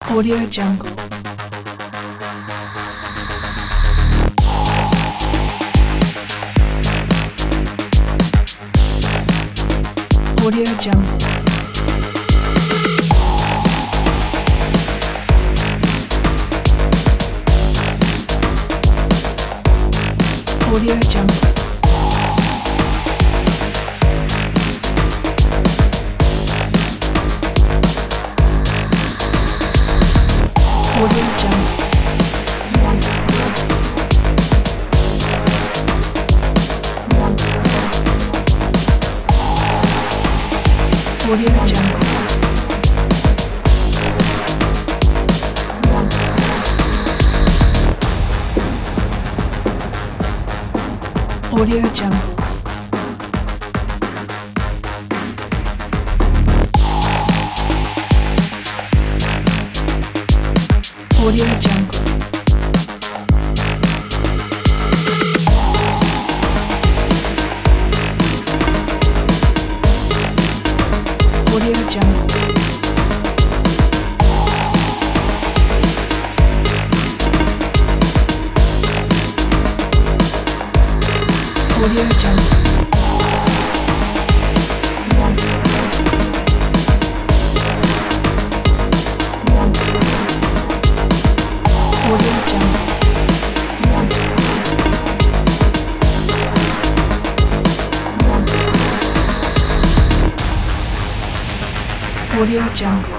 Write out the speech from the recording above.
Audio Jungle. Audio Jungle. Audio Jungle. Audio Jungle. Audio Jungle. Audio Jungle. Audio Jungle. Audio Jungle. Audio Jungle. Audio Jungle. Audio Jungle.